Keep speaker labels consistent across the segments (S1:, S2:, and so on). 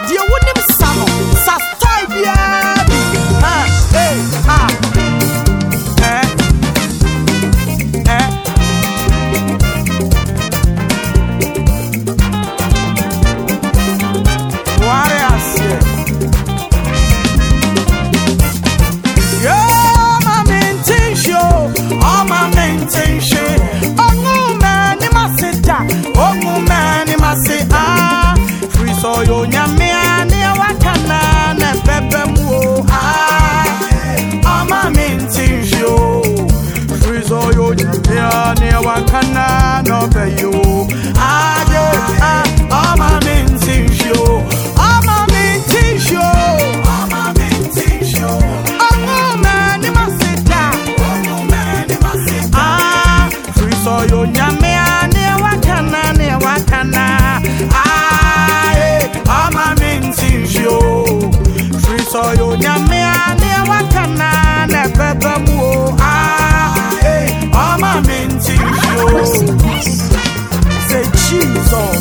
S1: dear wouldn't sano, Sastai Biabi. So yo nyame ani wakana na bebe mu ama mintinjo frizo yo nyame ani wakana no be yo ama mintinjo ama ni masita frizo yo nyame ani wakana ama mintinjo friso yo nyame ani wakana na bebe mu ama mintinjo say Jesus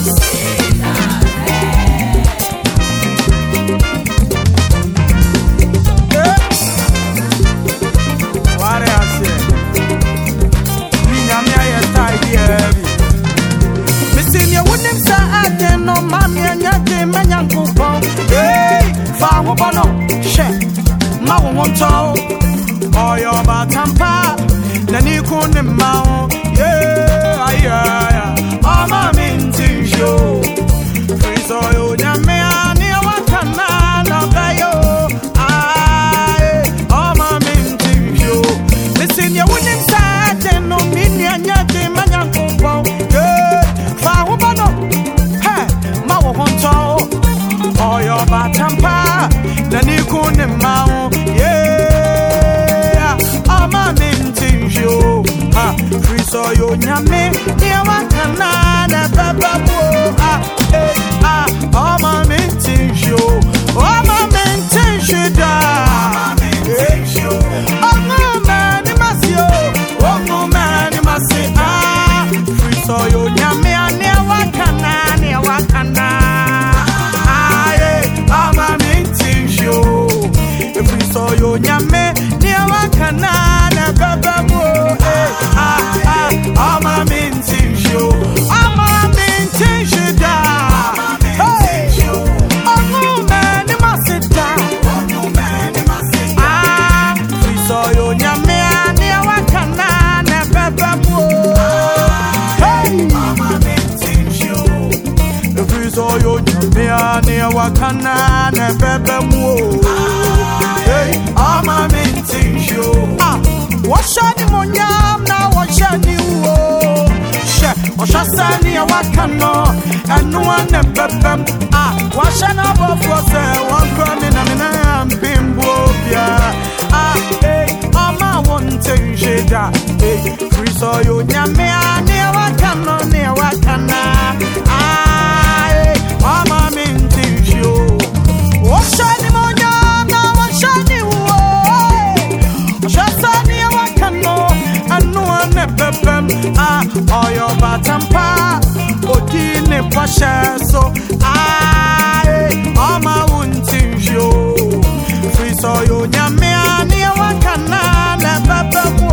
S1: ware ase mi nyame aye tai bi misin ye wonim sa aden no mami anya de manyankopon fa ho bono she ma wo wonto oyo batampa na ni kun ma ho aya ama mintinjo friso yo nyame ani wakana na bayo ama mintinjo misin ye wonim sa aden no mini anya de manyankopon fa ho bono ma wo wonto oyo batampa na ni kun ma ho ama mintinjo friso yo nyame ni wakana na baba mo ama mintinjo da ni masio ni masi friso yo nyame ni wakana ama mintinjo friso yo nyame ni wakana na baba mo ama mintinjo da ni masita friso yo nyame ni wakana na baba mo ama mintinjo friso yo nyame ni wakana na baba mo ama mintinjo washani monyam na washani wo she washasani wakano anwa na bebem washana bofo se wankoni na mina mpimbo bia ama wontenje da friso yo nyame ani wakano ne wakana ama mintinjo washani monyam na washani wo shasani wakano anwa na bebem oyo batampa odine pasheso ama wuntinjo friso yo nyame ani wakana na bebem